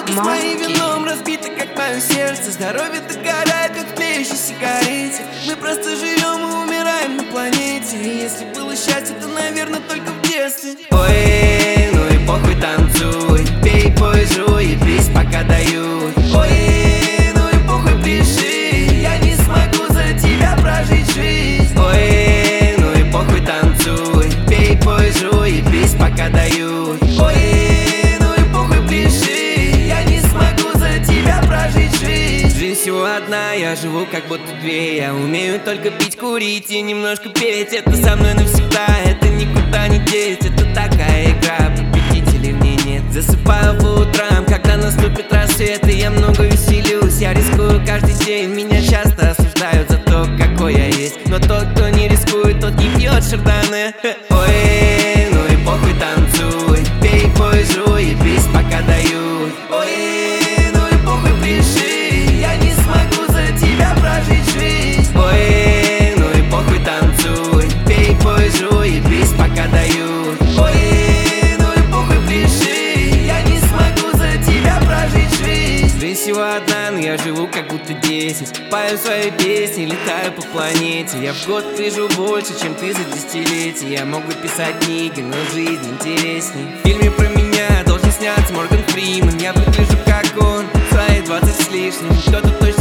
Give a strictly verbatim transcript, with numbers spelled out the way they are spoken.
И с моим вином разбито, как мое сердце. Здоровье догорает, как в тлеющей сигарете. Мы просто живем и умираем на планете. И если было счастье, то, наверное, только в детстве. Ой, ну и похуй, танцуй, пей, пой, жуй, и пись, пока дают. Ой, ну и похуй, пиши, я не смогу за тебя прожить жизнь. Ой, ну и похуй, танцуй, пей, пой, жуй, и пись, пока дают. Ой, ну и похуй, пиши, я не смогу за тебя прожить жизнь. Жизнь всего одна, я живу как будто две. Я умею только пить, курить и немножко петь. Это со мной навсегда, это никуда не деть. Это такая игра, победителей в ней нет. Засыпаю по утрам, когда наступит рассвет, и я много веселюсь, я рискую каждый день. Меня часто осуждают за то, какой я есть, но тот, кто не рискует, тот не пьет шардоне. Ой, ну и похуй, танцуй, пей, пой, жуй, и пись, пока дают. Ой, ну и похуй, пиши, я не смогу за тебя прожить жизнь. Ой, ну и похуй, танцуй, пей, пой, жуй, и пись, пока дают. Ой, ну и похуй, пиши, я не смогу за тебя прожить жизнь. Жизнь всего одна, но я живу как будто десять. Пою свои песни, летаю по планете. Я в год вижу больше, чем ты за десятилетие. Я мог бы писать книги, но жизнь интересней. В фильме про меня должен сняться Морган Фриман. Я выгляжу как он, свои двадцать с лишним. Кто-то точно